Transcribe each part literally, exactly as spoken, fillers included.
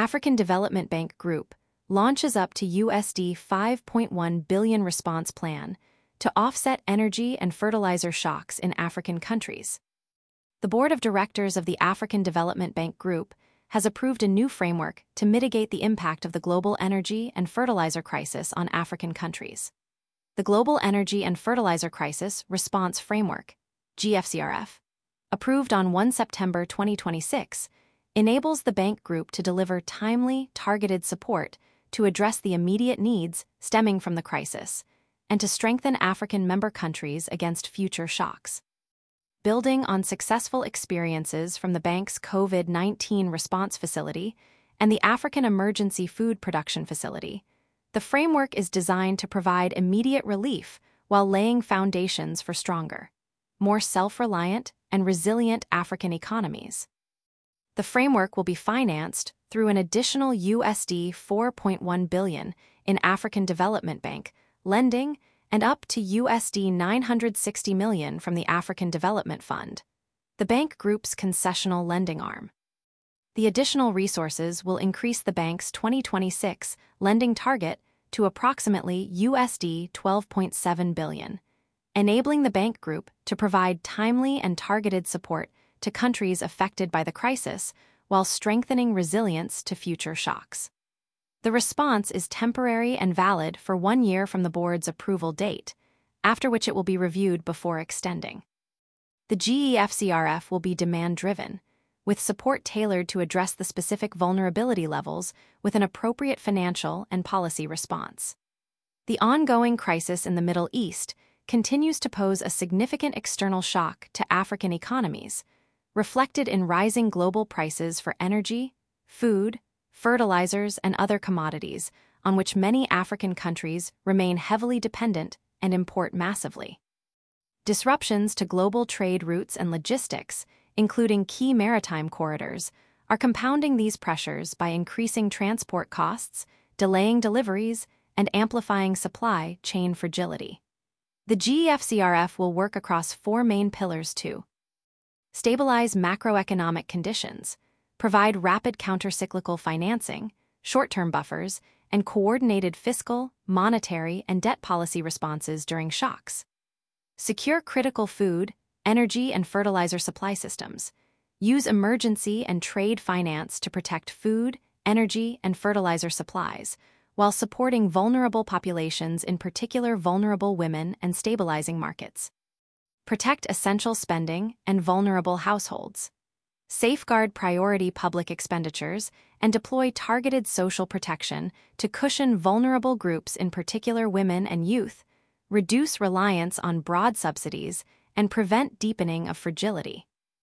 African Development Bank Group launches up to U S D five point one billion dollars response plan to offset energy and fertilizer shocks in African countries. The Board of Directors of the African Development Bank Group has approved a new framework to mitigate the impact of the global energy and fertilizer crisis on African countries. The Global Energy and Fertilizer Crisis Response Framework, G F C R F, approved on the first of September twenty twenty-six, enables the bank group to deliver timely, targeted support to address the immediate needs stemming from the crisis and to strengthen African member countries against future shocks. Building on successful experiences from the bank's COVID nineteen response facility and the African Emergency Food Production Facility, the framework is designed to provide immediate relief while laying foundations for stronger, more self-reliant and resilient African economies. The framework will be financed through an additional U S D four point one billion dollars in African Development Bank lending and up to U S D nine hundred sixty million dollars from the African Development Fund, the bank group's concessional lending arm. The additional resources will increase the bank's twenty twenty-six lending target to approximately U S D twelve point seven billion dollars, enabling the bank group to provide timely and targeted support to countries affected by the crisis while strengthening resilience to future shocks. The response is temporary and valid for one year from the board's approval date, after which it will be reviewed before extending. The G E F C R F will be demand-driven, with support tailored to address the specific vulnerability levels with an appropriate financial and policy response. The ongoing crisis in the Middle East continues to pose a significant external shock to African economies, reflected in rising global prices for energy, food, fertilizers, and other commodities on which many African countries remain heavily dependent and import massively. Disruptions to global trade routes and logistics, including key maritime corridors, are compounding these pressures by increasing transport costs, delaying deliveries, and amplifying supply chain fragility. The G E F C R F will work across four main pillars to stabilize macroeconomic conditions, provide rapid countercyclical financing, short-term buffers, and coordinated fiscal, monetary, and debt policy responses during shocks. Secure critical food, energy, and fertilizer supply systems. Use emergency and trade finance to protect food, energy, and fertilizer supplies, while supporting vulnerable populations, in particular vulnerable women, and stabilizing markets. Protect essential spending and vulnerable households. Safeguard priority public expenditures and deploy targeted social protection to cushion vulnerable groups, in particular women and youth, reduce reliance on broad subsidies, and prevent deepening of fragility.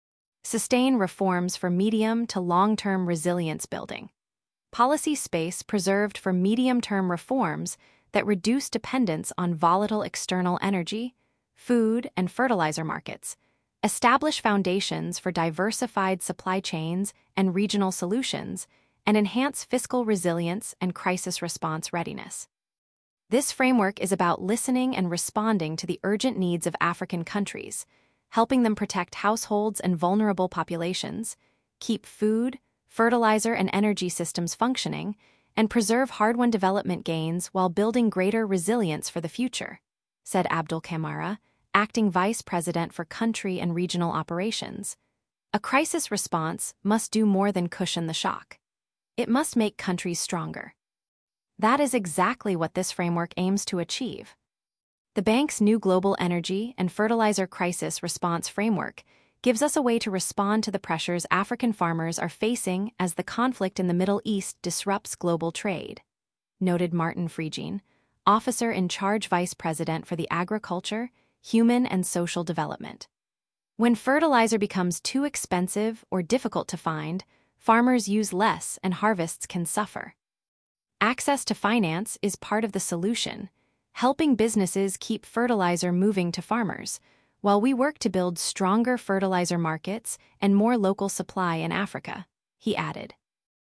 Sustain reforms for medium to long-term resilience building. Policy space preserved for medium-term reforms that reduce dependence on volatile external energy, food, and fertilizer markets. Establish foundations for diversified supply chains and regional solutions, and enhance fiscal resilience and crisis response readiness. This framework is about listening and responding to the urgent needs of African countries, helping them protect households and vulnerable populations, keep food, fertilizer, and energy systems functioning, and preserve hard-won development gains while building greater resilience for the future, said Abdul Kamara, acting vice president for country and regional operations. A crisis response must do more than cushion the shock. It must make countries stronger. That is exactly what this framework aims to achieve. The bank's new Global Energy and Fertilizer Crisis Response Framework gives us a way to respond to the pressures African farmers are facing as the conflict in the Middle East disrupts global trade, noted Martin Freegene, officer in charge vice president for the Agriculture, Human and Social Development. When fertilizer becomes too expensive or difficult to find, farmers use less and harvests can suffer. Access to finance is part of the solution, helping businesses keep fertilizer moving to farmers, while we work to build stronger fertilizer markets and more local supply in Africa, he added.